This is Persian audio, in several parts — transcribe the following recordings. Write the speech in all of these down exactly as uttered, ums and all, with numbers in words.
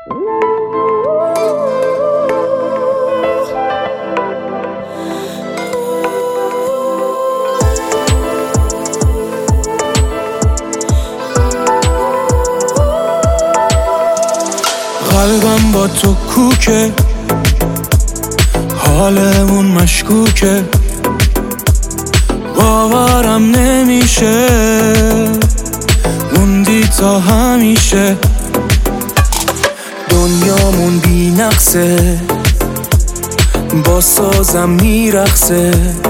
قلبم با تو کوکه، حالمون مشکوکه، باورم نمیشه موندی تا همیشه. دنیامون بی نقصه، با سازم میرقصه،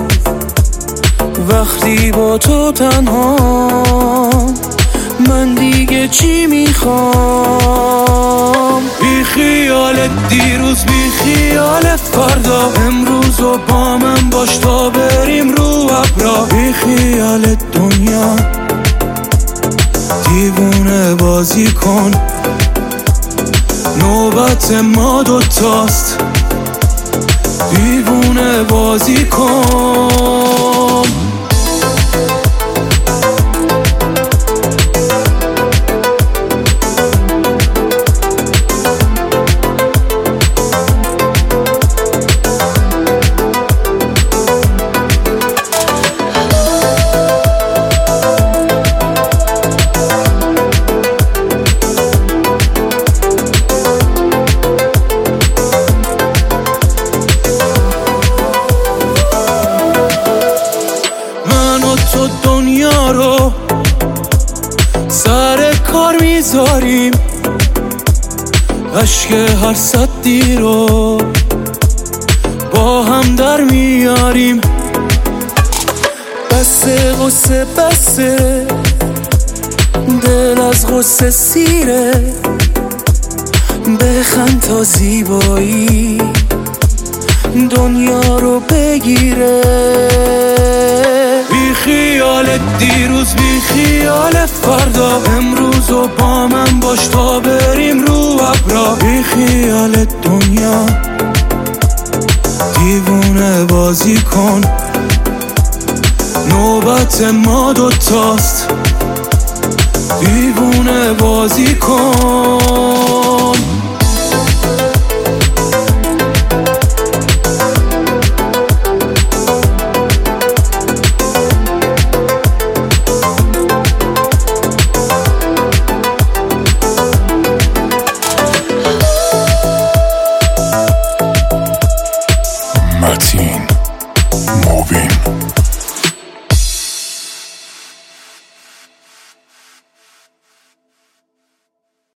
وقتی با تو تنها من دیگه چی میخوام؟ بی خیال دیروز، بی خیال فردا، امروز و با من باش تا بریم رو ابرا. بی خیال دنیا، دیوونه بازی کن، نوبت ما دوتاست، دیوونه بازی کن. تو دنیا رو سر کار میذاریم، عشق هر صدی رو با هم در میاریم. بسه غصه بسه، دل از غصه سیره، بخند تا زیبایی دنیا رو بگیره. بی خیال دیروز، بی خیال فردا، امروز و با من باش تا بریم رو ابرا. بی خیال دنیا، دیوونه بازی کن، نوبت ما دوتاست، دیوونه بازی کن.